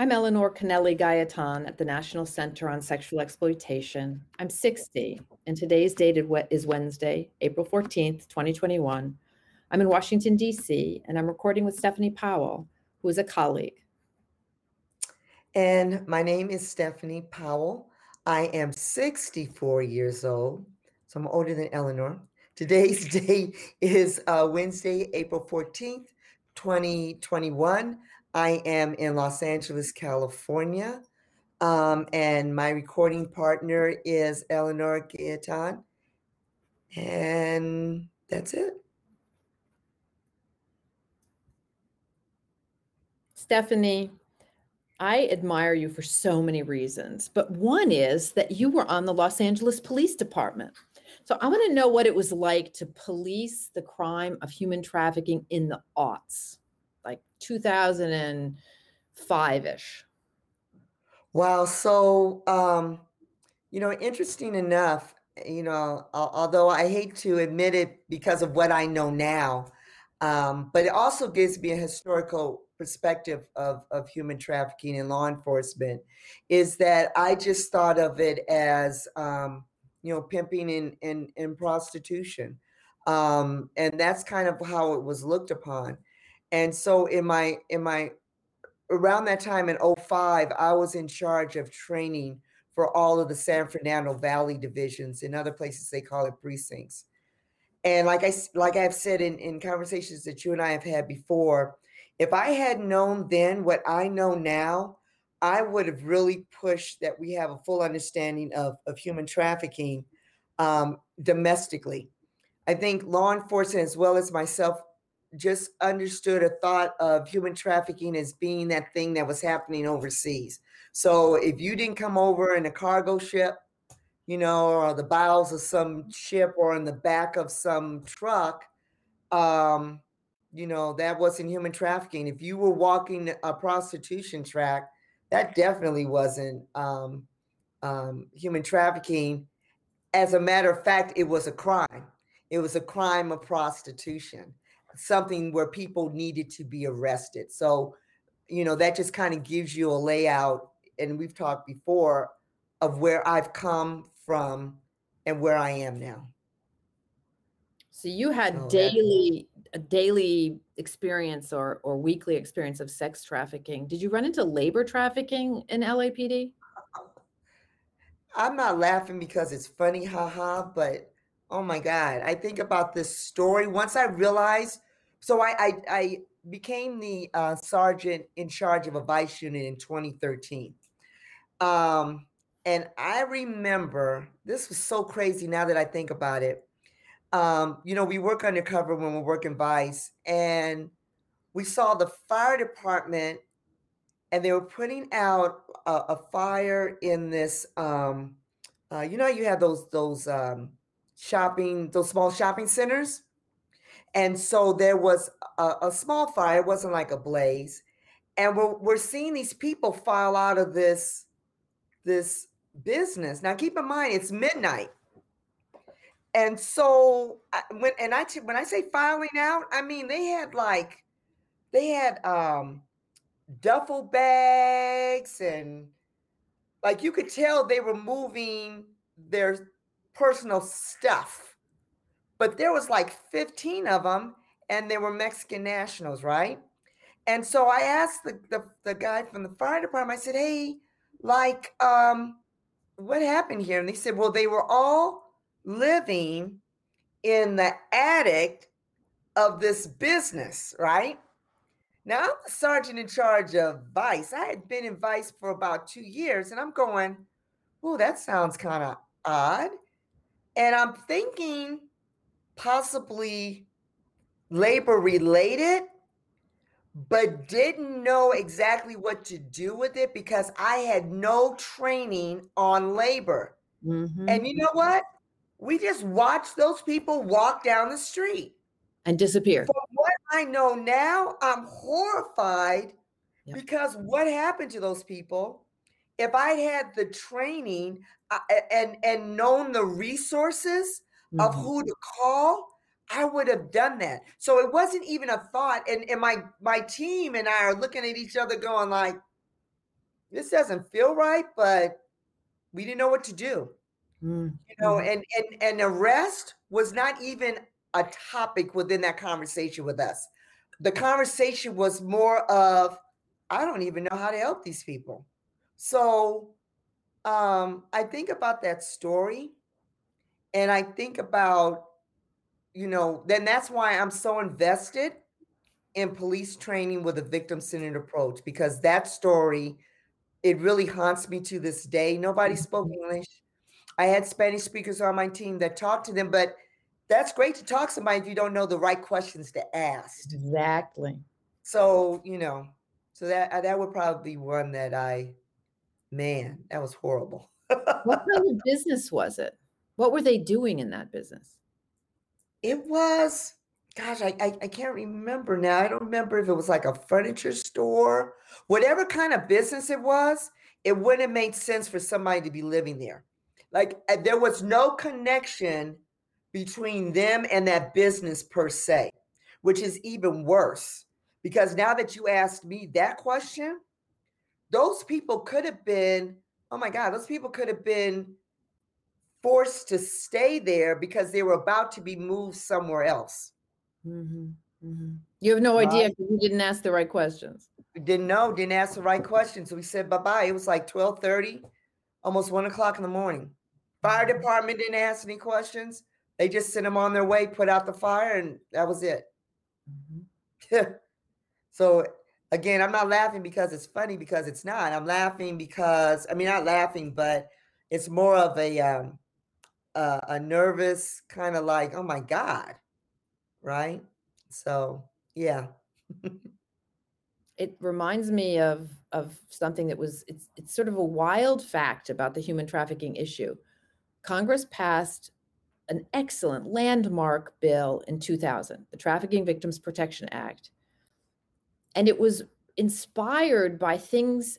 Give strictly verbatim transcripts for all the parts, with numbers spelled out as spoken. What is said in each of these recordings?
I'm Eleanor Kennelly Gaetan at the National Center on Sexual Exploitation. I'm sixty, and today's date is Wednesday, April fourteenth, twenty twenty-one. I'm in Washington, D C, and I'm recording with Stephanie Powell, who is a colleague. And my name is Stephanie Powell. I am sixty-four years old, so I'm older than Eleanor. Today's date is uh, Wednesday, April fourteenth, twenty twenty-one. I am in Los Angeles, California, um, and my recording partner is Eleanor Gaetan, and that's it. Stephanie, I admire you for so many reasons, but one is that you were on the Los Angeles Police Department. So I want to know what it was like to police the crime of human trafficking in the aughts, like two thousand five-ish. Wow. So, um, you know, interesting enough, you know, al- although I hate to admit it because of what I know now, um, but it also gives me a historical perspective of, of human trafficking and law enforcement, is that I just thought of it as, um, you know, pimping and, and, and prostitution. Um, and that's kind of how it was looked upon. And so in my, in my around that time in oh five, I was in charge of training for all of the San Fernando Valley divisions. In other places, they call it precincts. And like I like I've said in, in conversations that you and I have had before, if I had known then what I know now, I would have really pushed that we have a full understanding of, of human trafficking um, domestically. I think law enforcement, as well as myself, just understood or thought of human trafficking as being that thing that was happening overseas. So if you didn't come over in a cargo ship, you know, or the bowels of some ship or in the back of some truck, um, you know, that wasn't human trafficking. If you were walking a prostitution track, that definitely wasn't um, um, human trafficking. As a matter of fact, it was a crime. It was a crime of prostitution, something where people needed to be arrested. So, you know, that just kind of gives you a layout. And we've talked before of where I've come from and where I am now. So you had So daily a daily experience or or weekly experience of sex trafficking. Did you run into labor trafficking in L A P D? I'm not laughing because it's funny, haha, but oh my God, I think about this story. Once I realized, so I I, I became the uh, sergeant in charge of a vice unit in twenty thirteen. Um, and I remember this was so crazy now that I think about it. Um, you know, we work undercover when we're working vice, and we saw the fire department, and they were putting out a, a fire in this. Um, uh, you know, you have those those um, shopping, those small shopping centers, and so there was a, a small fire. It wasn't like a blaze, and we're we're seeing these people file out of this this business. Now, keep in mind, it's midnight. And so I, when and I when I say filing out, I mean they had like they had um duffel bags, and like you could tell they were moving their personal stuff. But there was like fifteen of them, and they were Mexican nationals, right? And so I asked the the, the guy from the fire department, I said, "Hey, like um what happened here?" And they said, "Well, they were all living in the attic of this business, right?" Now, I'm the sergeant in charge of Vice. I had been in Vice for about two years, and I'm going, "Oh, that sounds kind of odd." And I'm thinking possibly labor related, but didn't know exactly what to do with it because I had no training on labor. Mm-hmm. And you know what? We just watched those people walk down the street. And disappear. From what I know now, I'm horrified Yep. because what happened to those people? If I had the training uh, and and known the resources Mm-hmm. of who to call, I would have done that. So it wasn't even a thought. And, and my my team and I are looking at each other going like, this doesn't feel right, but we didn't know what to do. Mm, You know, mhm. and and and arrest was not even a topic within that conversation with us. The conversation was more of, I don't even know how to help these people. So um, I think about that story, and I think about, you know, then that's why I'm so invested in police training with a victim-centered approach, because that story, it really haunts me to this day. Nobody spoke Mhm. English. I had Spanish speakers on my team that talked to them, but that's great to talk to somebody if you don't know the right questions to ask. Exactly. So, you know, so that uh, that would probably be one that I, man, that was horrible. What kind of business was it? What were they doing in that business? It was, gosh, I, I I can't remember now. I don't remember if it was like a furniture store, whatever kind of business it was. It wouldn't have made sense for somebody to be living there. Like uh, there was no connection between them and that business per se, which is even worse. Because now that you asked me that question, those people could have been, oh my God, those people could have been forced to stay there because they were about to be moved somewhere else. Mhm, mhm. You have no idea Right? 'cause you didn't ask the right questions. We didn't know, didn't ask the right questions. So we said bye-bye. It was like twelve thirty, almost one o'clock in the morning. Fire Mhm, department didn't ask any questions. They just sent them on their way, put out the fire, and that was it. mhm. So again, I'm not laughing because it's funny, because it's not. I'm laughing because, I mean, not laughing, but it's more of a um uh, a nervous kind of like, oh my God, right? So yeah. It reminds me of of something that was it's it's sort of a wild fact about the human trafficking issue. Congress passed an excellent landmark bill in two thousand, the Trafficking Victims Protection Act. And it was inspired by things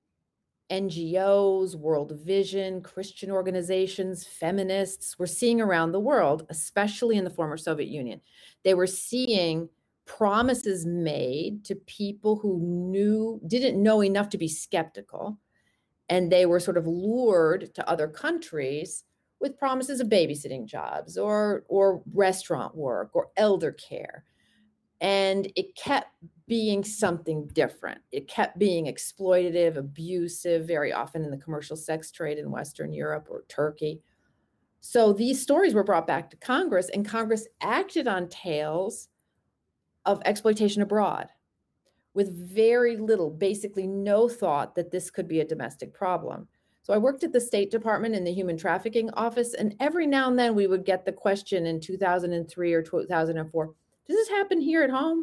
N G Os, World Vision, Christian organizations, feminists were seeing around the world, especially in the former Soviet Union. They were seeing promises made to people who knew didn't know enough to be skeptical, and they were sort of lured to other countries with promises of babysitting jobs or or restaurant work or elder care. And it kept being something different. It kept being exploitative, abusive, very often in the commercial sex trade in Western Europe or Turkey. So these stories were brought back to Congress, and Congress acted on tales of exploitation abroad with very little, basically no thought that this could be a domestic problem. So I worked at the State Department in the Human Trafficking Office, and every now and then we would get the question in two thousand three or two thousand four, does this happen here at home?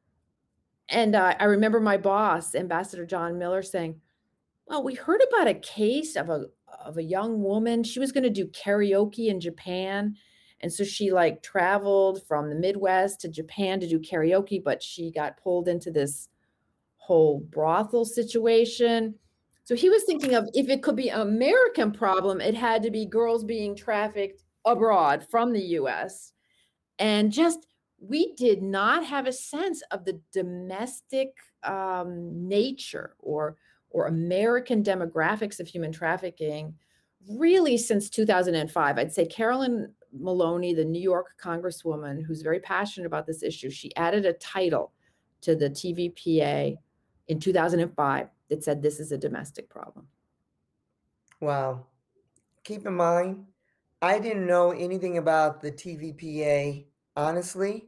And uh, I remember my boss, Ambassador John Miller, saying, "Well, we heard about a case of a of a young woman. She was going to do karaoke in Japan, and so she like traveled from the Midwest to Japan to do karaoke, but she got pulled into this whole brothel situation." So he was thinking of if it could be an American problem, it had to be girls being trafficked abroad from the U S. And just we did not have a sense of the domestic um, nature or or American demographics of human trafficking really since two thousand five. I'd say Carolyn Maloney, the New York congresswoman who's very passionate about this issue, she added a title to the T V P A in two thousand five that said this is a domestic problem. Wow. Keep in mind, I didn't know anything about the T V P A, honestly,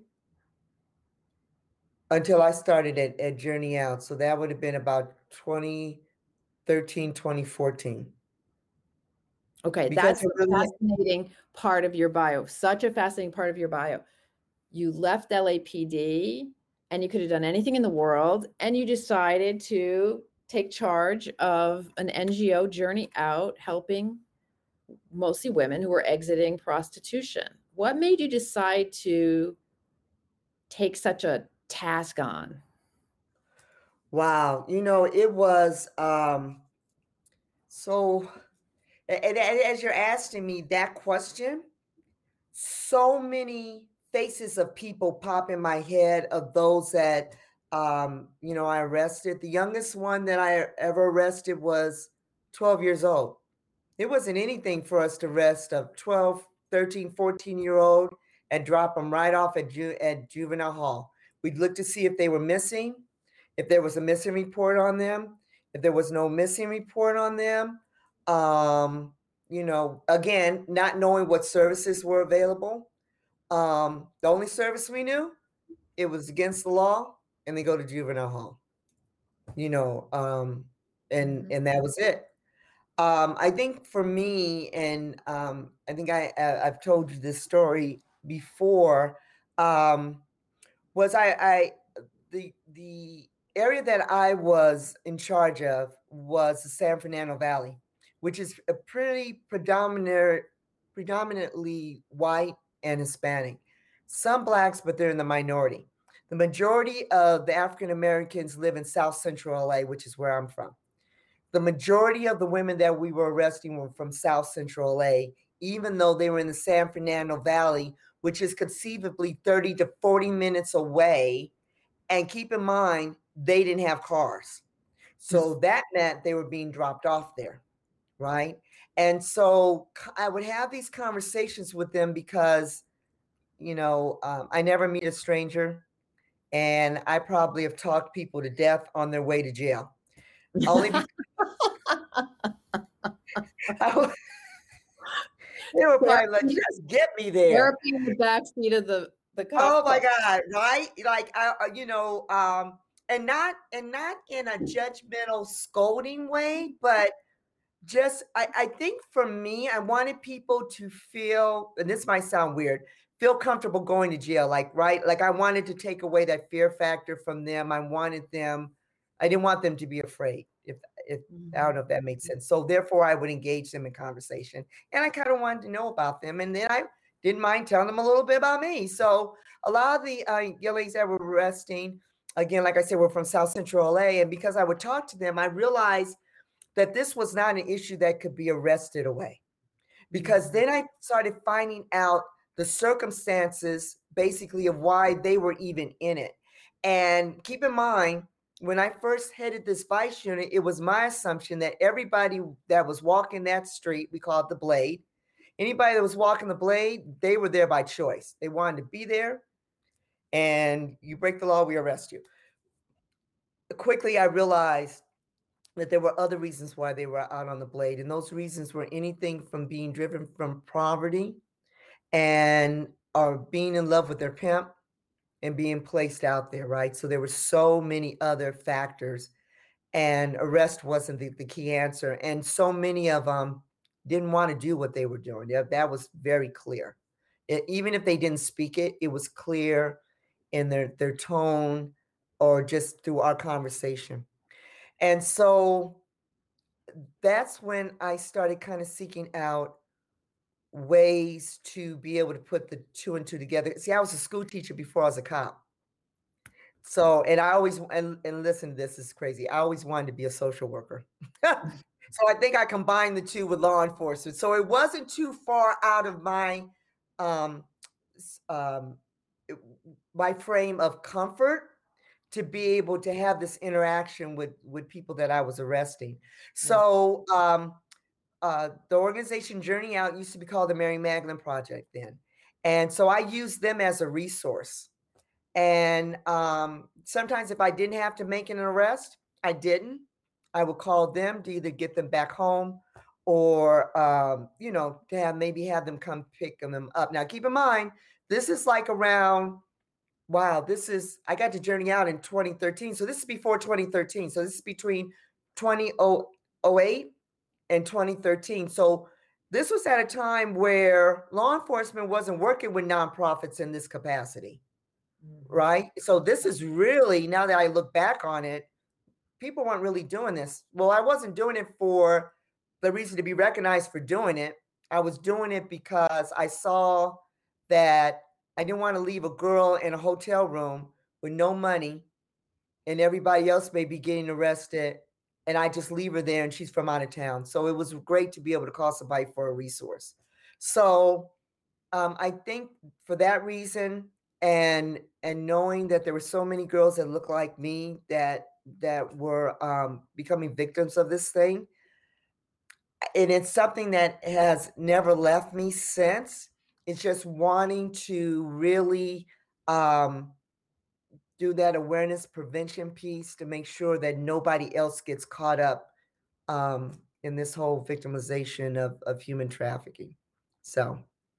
until I started at, at Journey Out. So that would have been about twenty thirteen, twenty fourteen. Okay, Because that's it a really, fascinating part of your bio, such a fascinating part of your bio. You left L A P D and you could have done anything in the world, and you decided to take charge of an N G O Journey Out, helping mostly women who were exiting prostitution. What made you decide to take such a task on? wow, you know, it was um so a- and, and as you're asking me that question, so many faces of people pop in my head of those that Um, you know, I arrested the youngest one that I ever arrested was twelve years old. It wasn't anything for us to arrest a twelve, thirteen, fourteen year old and drop them right off at, ju- at juvenile hall. We'd look to see if they were missing, if there was a missing report on them, if there was no missing report on them. Um, you know, again, not knowing what services were available. Um, the only service we knew, it was against the law, and they go to juvenile hall. You know, um, and Mhm. and that was it. Um, I think for me, and um, I think I, I I've told you this story before. Um, was I I the the area that I was in charge of was the San Fernando Valley, which is a pretty predominant predominantly white and Hispanic. Some blacks, but they're in the minority. The majority of the African Americans live in South Central L A, which is where I'm from. The majority of the women that we were arresting were from South Central L A, even though they were in the San Fernando Valley, which is conceivably thirty to forty minutes away. And keep in mind, they didn't have cars. So that meant they were being dropped off there, right? And so I would have these conversations with them because, you know, um, I never meet a stranger. And I probably have talked people to death on their way to jail. Only because I was, they were probably like, Therapy, just get me there. therapy in the backseat of the the Oh cop my car. God, right? Like, I, uh, you know, um, and not and not in a judgmental, scolding way, but just I, I think for me, I wanted people to feel, and this might sound weird, feel comfortable going to jail. Like, right? Like I wanted to take away that fear factor from them. I wanted them, I didn't want them to be afraid. If if I don't Mhm. know if that makes sense. So therefore I would engage them in conversation. And I kind of wanted to know about them. And then I didn't mind telling them a little bit about me. So a lot of the uh, young ladies that were arresting, again, like I said, were from South Central L A. And because I would talk to them, I realized that this was not an issue that could be arrested away. Because Mhm. then I started finding out the circumstances basically of why they were even in it. And keep in mind, when I first headed this vice unit, it was my assumption that everybody that was walking that street, we call it the Blade, anybody that was walking the Blade, they were there by choice. They wanted to be there, and you break the law, we arrest you. Quickly, I realized that there were other reasons why they were out on the Blade, and those reasons were anything from being driven from poverty and or being in love with their pimp and being placed out there, right? So there were so many other factors, and arrest wasn't the, the key answer. And so many of them didn't want to do what they were doing. That, that was very clear. It, even if they didn't speak it, it was clear in their their tone or just through our conversation. And so that's when I started kind of seeking out ways to be able to put the two and two together. See, I was a school teacher before I was a cop. So, and I always, and, and listen to this, is crazy. I always wanted to be a social worker. So I think I combined the two with law enforcement. So it wasn't too far out of my, um, um, my frame of comfort to be able to have this interaction with with people that I was arresting. Yeah. So um, uh, the organization Journey Out used to be called the Mary Magdalene Project then. And so I used them as a resource. And um, sometimes if I didn't have to make an arrest, I didn't. I would call them to either get them back home or, um, you know, to have maybe have them come pick them up. Now, keep in mind, this is like around, wow, this is, I got to Journey Out in twenty thirteen. So this is before twenty thirteen. So this is between twenty oh eight and twenty thirteen. So this was at a time where law enforcement wasn't working with nonprofits in this capacity, Mhm. right? So this is really, now that I look back on it, people weren't really doing this. Well, I wasn't doing it for the reason to be recognized for doing it. I was doing it because I saw that I didn't want to leave a girl in a hotel room with no money and everybody else may be getting arrested, and I just leave her there and she's from out of town. So it was great to be able to call somebody for a resource. So um, I think for that reason, and and knowing that there were so many girls that looked like me that that were um, becoming victims of this thing, and it's something that has never left me since. It's just wanting to really um, do that awareness prevention piece to make sure that nobody else gets caught up um, in this whole victimization of, of human trafficking. So,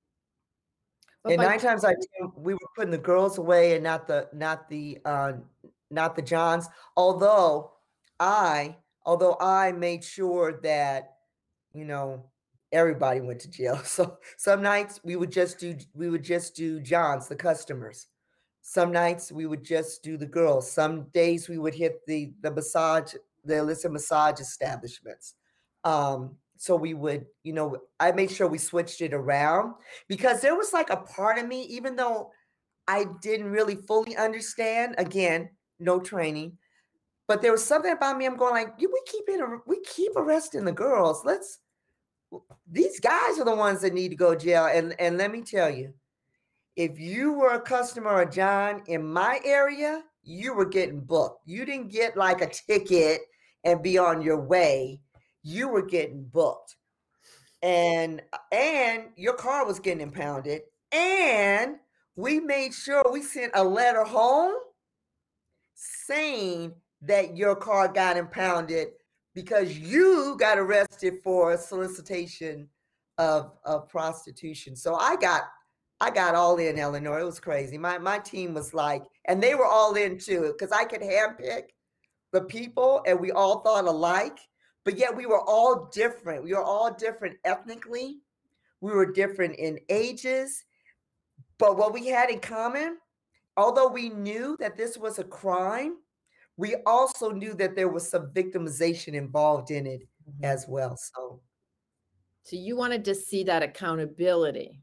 But and by nine times out of twenty ten, we were putting the girls away and not the not the uh, not the Johns. Although I, although I made sure that you know, everybody went to jail. So some nights we would just do we would just do Johns, the customers. Some nights we would just do the girls. Some days we would hit the the massage, the illicit massage establishments. Um, so we would, you know, I made sure we switched it around because there was like a part of me, even though I didn't really fully understand, again, no training, but there was something about me. I'm going like, "You- we keep in, we keep arresting the girls. Let's these guys are the ones that need to go to jail. And and let me tell you, if you were a customer of John in my area, you were getting booked. You didn't get like a ticket and be on your way. You were getting booked. And and your car was getting impounded. And we made sure we sent a letter home saying that your car got impounded because you got arrested for solicitation of, of prostitution. So I got I got all in, Eleanor. It was crazy. My my team was like, and they were all in too, because I could handpick the people and we all thought alike, but yet we were all different. We were all different ethnically. We were different in ages. But what we had in common, although we knew that this was a crime, we also knew that there was some victimization involved in it Mhm. as well. So, So you wanted to see that accountability.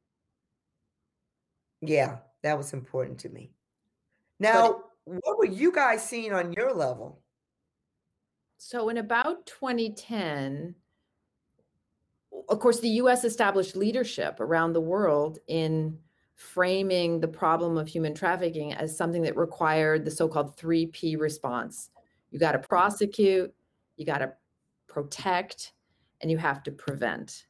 yeah, that was important to me. But it, Now, what were you guys seeing on your level? so in about twenty ten, of course, the U S established leadership around the world in framing the problem of human trafficking as something that required the so-called three P response. You got to prosecute, you got to protect, and you have to prevent.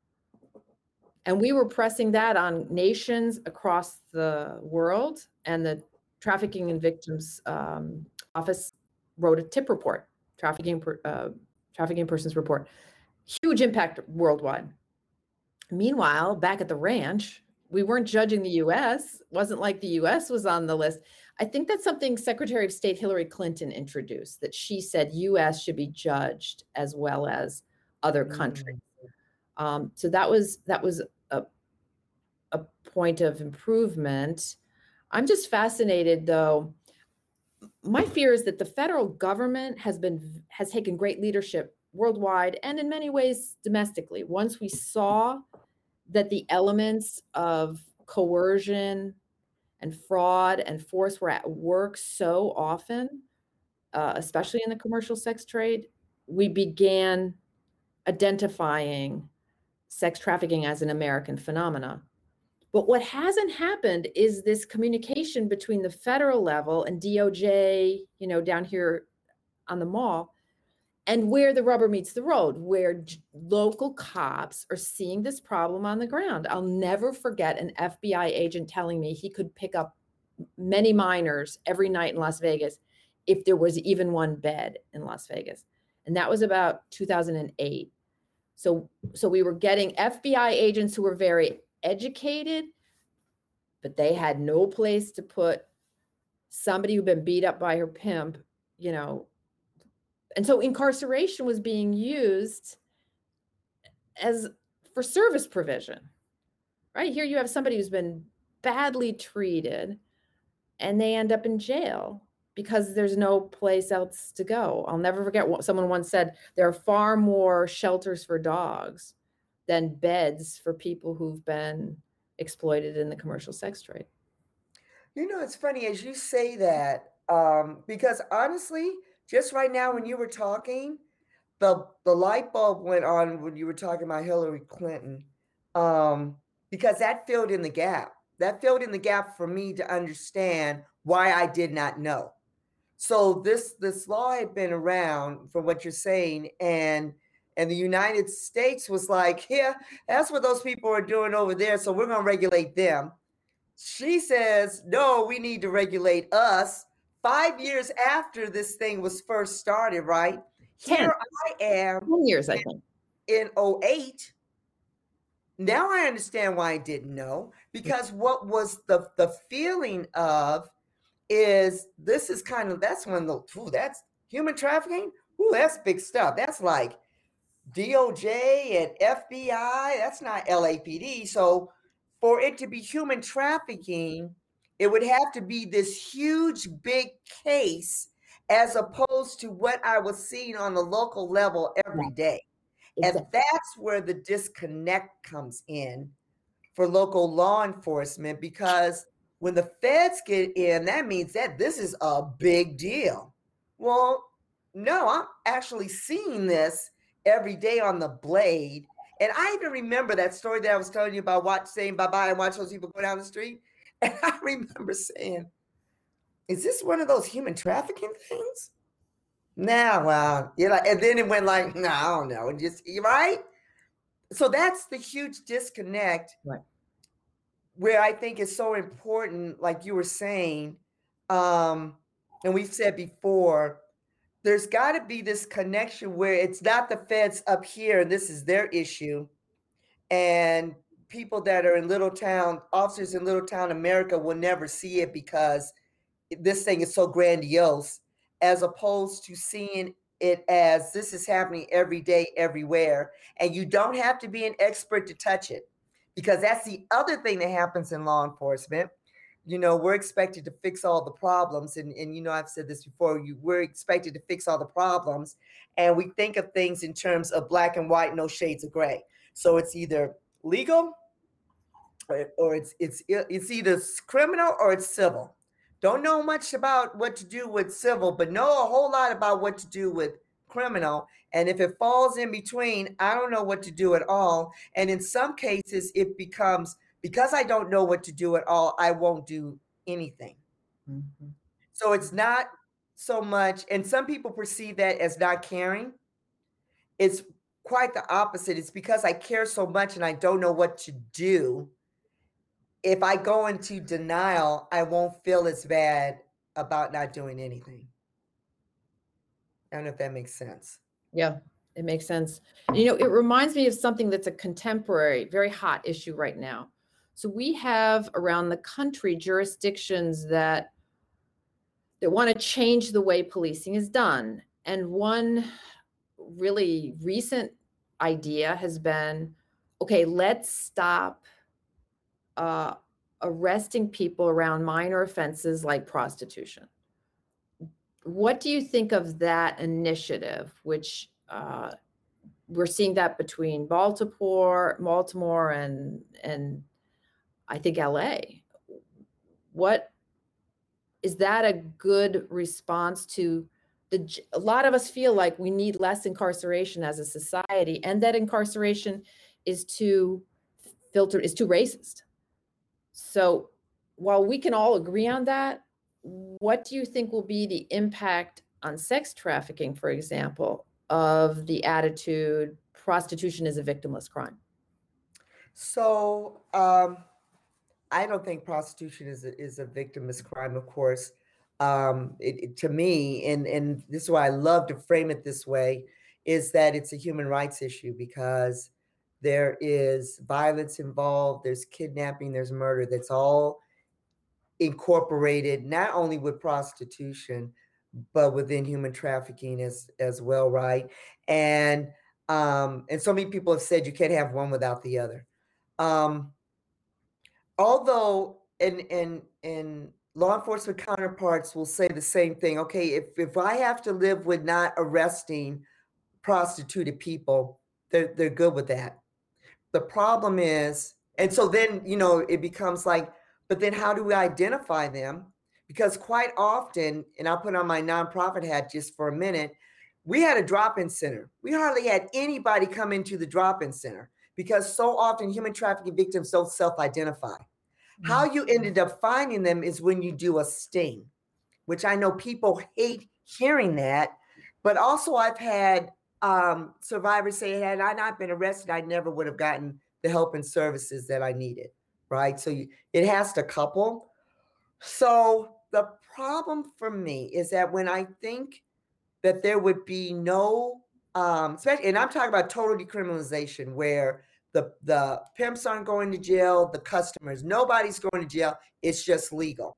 And we were pressing that on nations across the world. And the Trafficking and Victims um, Office wrote a TIP report, Trafficking, uh, Trafficking Persons Report. Huge impact worldwide. Meanwhile, back at the ranch, we weren't judging the U S. It wasn't like the U S was on the list. I think that's something Secretary of State Hillary Clinton introduced, that she said U S should be judged as well as other countries. Mm. Um, so that was that was a, a point of improvement. I'm just fascinated, though. My fear is that the federal government has been has taken great leadership worldwide and in many ways domestically. Once we saw that the elements of coercion and fraud and force were at work so often, uh, especially in the commercial sex trade, we began identifying sex trafficking as an American phenomena. But what hasn't happened is this communication between the federal level and D O J, you know, down here on the mall, and where the rubber meets the road, where j- local cops are seeing this problem on the ground. I'll never forget an F B I agent telling me he could pick up many minors every night in Las Vegas if there was even one bed in Las Vegas. And that was about two thousand eight. So so we were getting F B I agents who were very educated, but they had no place to put somebody who'd been beat up by her pimp, you know. And so incarceration was being used as for service provision. Right here you have somebody who's been badly treated and they end up in jail because there's no place else to go. I'll never forget what someone once said, there are far more shelters for dogs than beds for people who've been exploited in the commercial sex trade. You know, it's funny as you say that, um, because honestly, just right now when you were talking, the the light bulb went on when you were talking about Hillary Clinton, um, because that filled in the gap. that filled in the gap for me to understand why I did not know. So this this law had been around from what you're saying, and and the United States was like, yeah, that's what those people are doing over there, so we're going to regulate them. She says, no, we need to regulate us. Five years after this thing was first started, right? ten, Here I am ten years, I think. in 'oh eight. Now I understand why I didn't know, because what was the the feeling of is this is kind of that's when the ooh, that's human trafficking. Ooh, that's big stuff. That's like D O J and F B I. That's not L A P D. So for it to be human trafficking, it would have to be this huge big case as opposed to what I was seeing on the local level every Yeah, day. exactly. And that's where the disconnect comes in for local law enforcement, because when the feds get in, that means that this is a big deal. Well, no, I'm actually seeing this every day on the blade. And I even remember that story that I was telling you about watch saying bye-bye and watch those people go down the street. And I remember saying, is this one of those human trafficking things? Nah, well, you know, and then it went like, no, I don't know. And just right. So that's the huge disconnect Right. where I think is so important, like you were saying, um, and we've said before, there's got to be this connection where it's not the feds up here and this is their issue, and people that are in little town, officers in little town America will never see it because this thing is so grandiose, as opposed to seeing it as this is happening every day, everywhere. And you don't have to be an expert to touch it, because that's the other thing that happens in law enforcement. You know, we're expected to fix all the problems. And, and you know, I've said this before, you we're expected to fix all the problems. And we think of things in terms of black and white, no shades of gray. So it's either legal or, or it's it's it's either criminal or it's civil. Don't know much about what to do with civil, but know a whole lot about what to do with criminal. And if it falls in between, I don't know what to do at all. And in some cases, it becomes because I don't know what to do at all, I won't do anything. Mm-hmm. So it's not so much, and some people perceive that as not caring. It's quite the opposite. It's because I care so much and I don't know what to do. If I go into denial, I won't feel as bad about not doing anything. I don't know if that makes sense. Yeah, it makes sense. You know, it reminds me of something that's a contemporary, very hot issue right now. So we have around the country jurisdictions that that want to change the way policing is done. And one really recent idea has been, okay, let's stop uh, arresting people around minor offenses like prostitution. What do you think of that initiative, which uh, we're seeing that between Baltimore, Baltimore and and I think L A? What is that a good response to the a lot of us feel like we need less incarceration as a society, and that incarceration is too filtered, is too racist. So while we can all agree on that, what do you think will be the impact on sex trafficking, for example, of the attitude prostitution is a victimless crime? So um, I don't think prostitution is a, is a victimless crime, of course. Um, it, it- to me, and, and this is why I love to frame it this way, is that it's a human rights issue, because there is violence involved, there's kidnapping, there's murder, that's all incorporated not only with prostitution, but within human trafficking as as well, right? And um, and so many people have said you can't have one without the other. Um, although and and and law enforcement counterparts will say the same thing. Okay, if if I have to live with not arresting prostituted people, they're they're good with that. The problem is, and so then you know it becomes like, but then how do we identify them? Because quite often, and I'll put on my nonprofit hat just for a minute, we had a drop-in center. We hardly had anybody come into the drop-in center because so often human trafficking victims don't self-identify. How you ended up finding them is when you do a sting, which I know people hate hearing that. But also, I've had um, survivors say, had I not been arrested, I never would have gotten the help and services that I needed, right? So you, it has to couple. So the problem for me is that when I think that there would be no, um, especially, and I'm talking about total decriminalization, where the the pimps aren't going to jail, the customers, nobody's going to jail. It's just legal.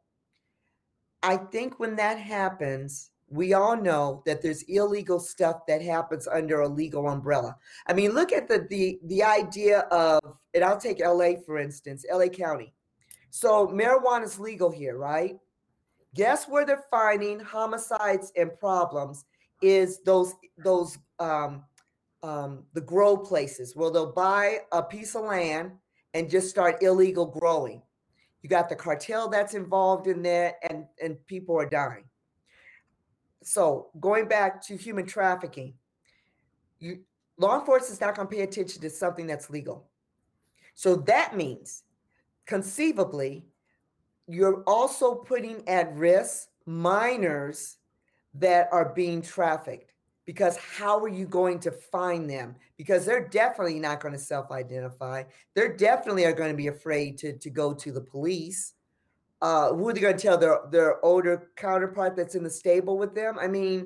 I think when that happens, we all know that there's illegal stuff that happens under a legal umbrella. I mean, look at the the the idea of, and I'll take L A for instance, L A County. So marijuana is legal here, right? Guess where they're finding homicides and problems is those those um, um, the grow places where they'll buy a piece of land and just start illegal growing. You got the cartel that's involved in that, and and people are dying. So going back to human trafficking, you law enforcement is not going to pay attention to something that's legal. So that means conceivably you're also putting at risk minors that are being trafficked, because how are you going to find them? Because they're definitely not going to self-identify. They're definitely are going to be afraid to, to go to the police. Uh, who are they going to tell their, their older counterpart that's in the stable with them? I mean,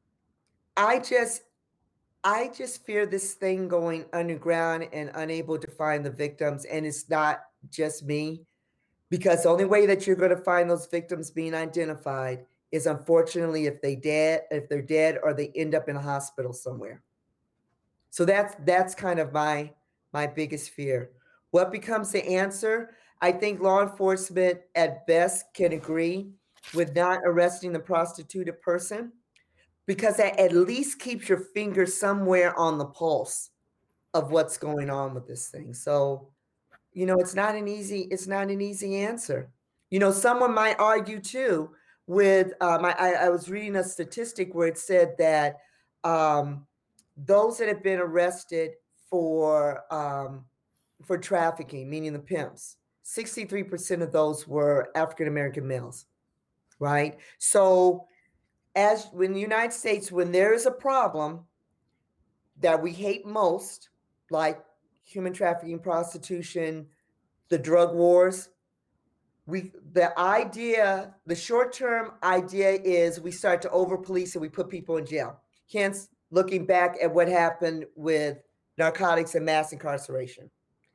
I just, I just fear this thing going underground and unable to find the victims. And it's not just me, because the only way that you're going to find those victims being identified is, unfortunately, if they dead, if they're dead, or they end up in a hospital somewhere. So that's that's kind of my my biggest fear. What becomes the answer? I think law enforcement at best can agree with not arresting the prostituted person, because that at least keeps your finger somewhere on the pulse of what's going on with this thing. So, you know, it's not an easy, it's not an easy answer. You know, someone might argue too with, um, I, I was reading a statistic where it said that um, those that have been arrested for um, for trafficking, meaning the pimps, sixty-three percent of those were African-American males, right? So as when the United States, when there is a problem that we hate most, like human trafficking, prostitution, the drug wars, we the idea, the short-term idea is we start to over-police and we put people in jail. Hence, looking back at what happened with narcotics and mass incarceration.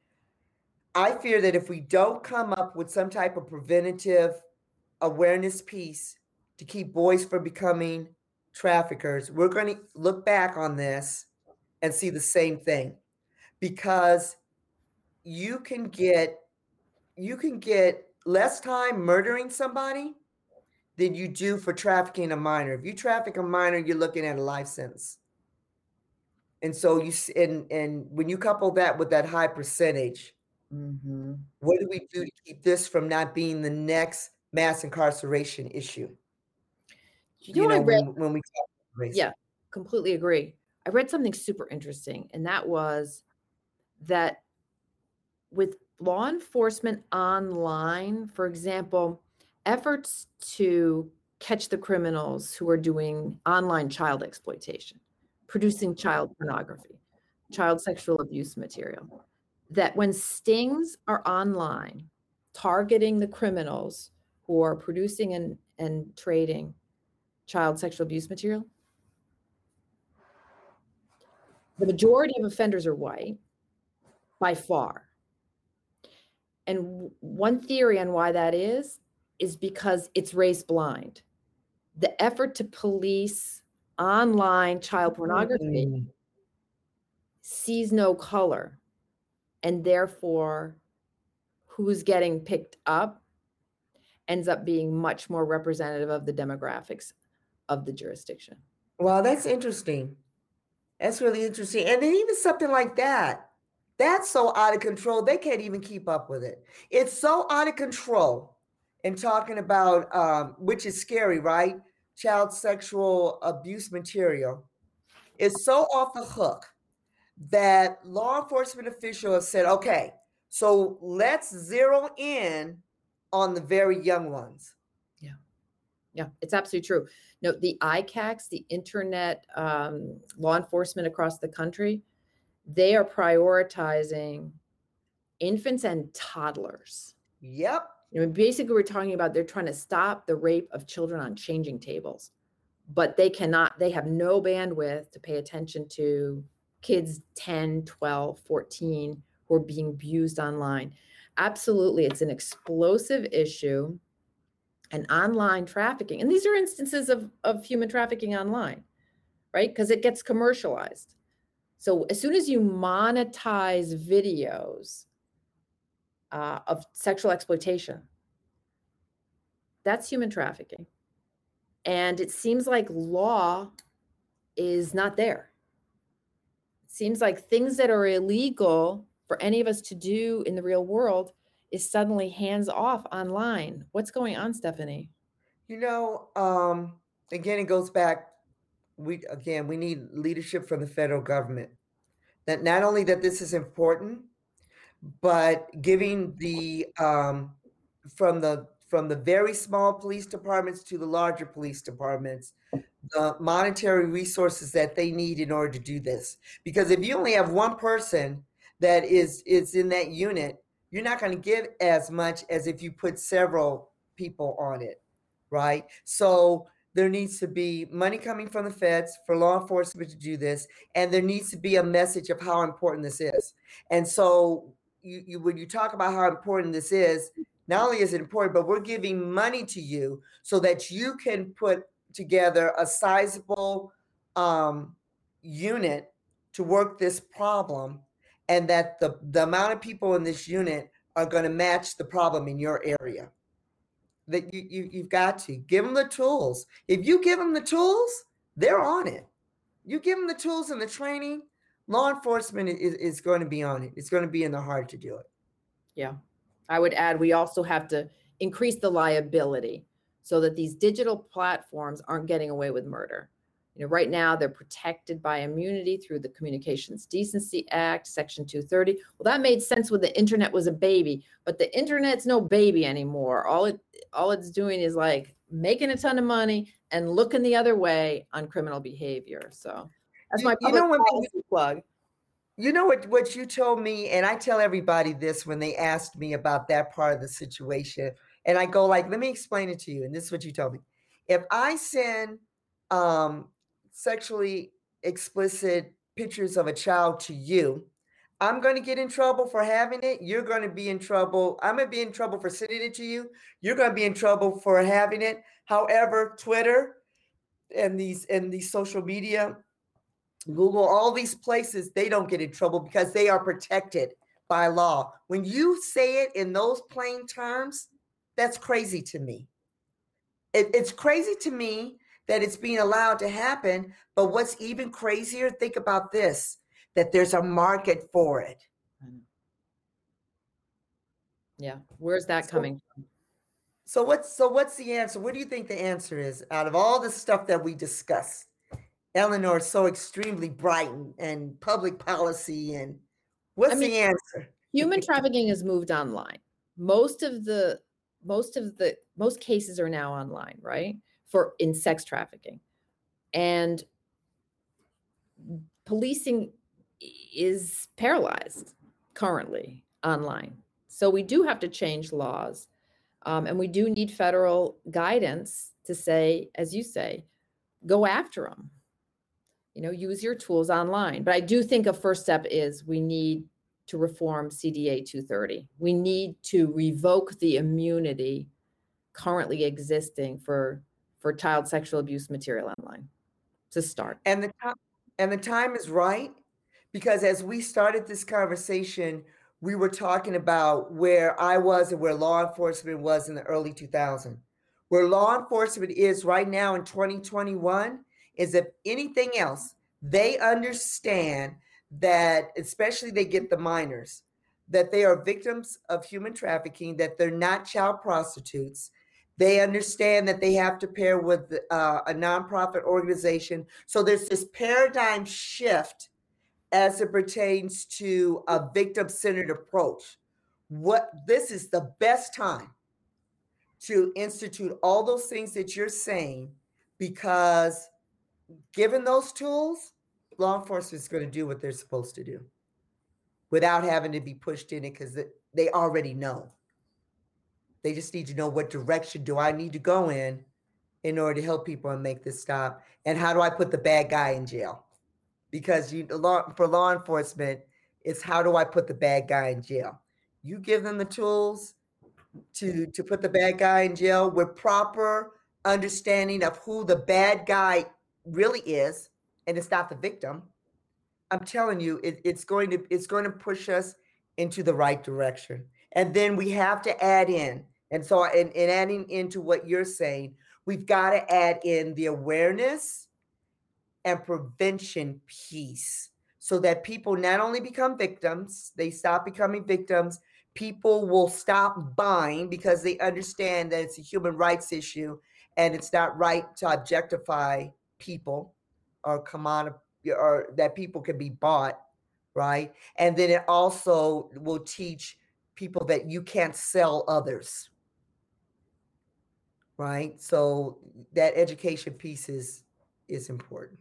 I fear that if we don't come up with some type of preventative awareness piece to keep boys from becoming traffickers, we're going to look back on this and see the same thing, because you can get you can get less time murdering somebody than you do for trafficking a minor. If you traffic a minor, you're looking at a life sentence. And so you and and when you couple that with that high percentage, mm-hmm. What do we do to keep this from not being the next mass incarceration issue? You know, you know I read, when, when we talk about race. Yeah, completely agree. I read something super interesting, and that was that with law enforcement online, for example, efforts to catch the criminals who are doing online child exploitation, producing child pornography, child sexual abuse material, that when stings are online, targeting the criminals who are producing and, and trading child sexual abuse material, the majority of offenders are white, by far. And one theory on why that is, is because it's race blind. The effort to police online child pornography mm-hmm. sees no color, and therefore who's getting picked up ends up being much more representative of the demographics of the jurisdiction. Wow, that's interesting. That's really interesting. And then even something like that, that's so out of control, they can't even keep up with it. It's so out of control. And talking about, um, which is scary, right? Child sexual abuse material is so off the hook that law enforcement officials have said, okay, So let's zero in on the very young ones. Yeah. Yeah, it's absolutely true. No, the I CACs, the internet um, law enforcement across the country, they are prioritizing infants and toddlers. Yep. You know, basically, we're talking about they're trying to stop the rape of children on changing tables, but they cannot, they have no bandwidth to pay attention to kids ten, twelve, fourteen who are being abused online. Absolutely, it's an explosive issue. And online trafficking, and these are instances of, of human trafficking online, right? Because it gets commercialized. So as soon as you monetize videos uh, of sexual exploitation, that's human trafficking. And it seems like law is not there. It seems like things that are illegal for any of us to do in the real world is suddenly hands off online. What's going on, Stephanie? You know, um, again, it goes back. We again, we need leadership from the federal government. That not only that this is important, but giving the um, from the from the very small police departments to the larger police departments the monetary resources that they need in order to do this. Because if you only have one person that is is in that unit, you're not going to give as much as if you put several people on it, right? So there needs to be money coming from the feds for law enforcement to do this, and there needs to be a message of how important this is. And so you, you when you talk about how important this is, not only is it important, but we're giving money to you so that you can put together a sizable um, unit to work this problem, and that the, the amount of people in this unit are going to match the problem in your area. That you, you you've got to give them the tools. If you give them the tools, they're on it. You give them the tools and the training, law enforcement is, is going to be on it. It's going to be in the heart to do it. Yeah. I would add, we also have to increase the liability so that these digital platforms aren't getting away with murder. You know, right now they're protected by immunity through the Communications Decency Act, Section two thirty. Well, that made sense when the internet was a baby, but the internet's no baby anymore. All it all it's doing is like making a ton of money and looking the other way on criminal behavior. So that's You, my you public know when policy plug. You know what, what you told me, and I tell everybody this when they asked me about that part of the situation, and I go like, let me explain it to you. And this is what you told me. If I send um, sexually explicit pictures of a child to you, I'm going to get in trouble for having it. You're going to be in trouble. I'm going to be in trouble for sending it to you. You're going to be in trouble for having it. However, Twitter and these and these social media, Google, all these places, they don't get in trouble because they are protected by law. When you say it in those plain terms, that's crazy to me. It, it's crazy to me that it's being allowed to happen. But what's even crazier, think about this, that there's a market for it. Yeah. Where's that So, coming from? so what's so what's the answer? What do you think the answer is out of all the stuff that we discussed? Eleanor is so extremely bright and, and public policy, and what's I mean, the answer? human trafficking has moved online. Most of the most of the most cases are now online, right? For in sex trafficking. And policing is paralyzed currently online. So we do have to change laws. Um, and we do need federal guidance to say, as you say, go after them. You know, use your tools online. But I do think a first step is we need to reform C D A two thirty. We need to revoke the immunity currently existing for for child sexual abuse material online to start. And the time and the time is right, because as we started this conversation, we were talking about where I was and where law enforcement was in the early two thousands. Where law enforcement is right now in twenty twenty-one is, if anything else, they understand that, especially they get the minors, that they are victims of human trafficking, that they're not child prostitutes. They understand that they have to pair with uh, a nonprofit organization. So there's this paradigm shift as it pertains to a victim-centered approach, what this is the best time to institute all those things that you're saying, because given those tools, law enforcement is going to do what they're supposed to do without having to be pushed in it, because they already know. They just need to know, what direction do I need to go in in order to help people and make this stop? And how do I put the bad guy in jail? Because you, law, for law enforcement, it's how do I put the bad guy in jail? You give them the tools to, to put the bad guy in jail with proper understanding of who the bad guy really is, and it's not the victim. I'm telling you, it, it's going to it's going to push us into the right direction. And then we have to add in, and so in, in adding into what you're saying, we've got to add in the awareness and prevention piece, so that people not only become victims, they stop becoming victims. People will stop buying because they understand that it's a human rights issue and it's not right to objectify people or commodity, or that people can be bought, right? And then it also will teach people that you can't sell others, right? So that education piece is is important.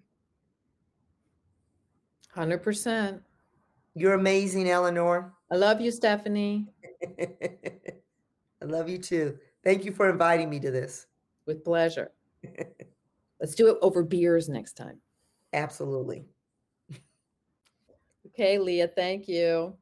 one hundred percent. You're amazing, Eleanor. I love you, Stephanie. I love you too. Thank you for inviting me to this. With pleasure. Let's do it over beers next time. Absolutely. Okay, Leah, thank you.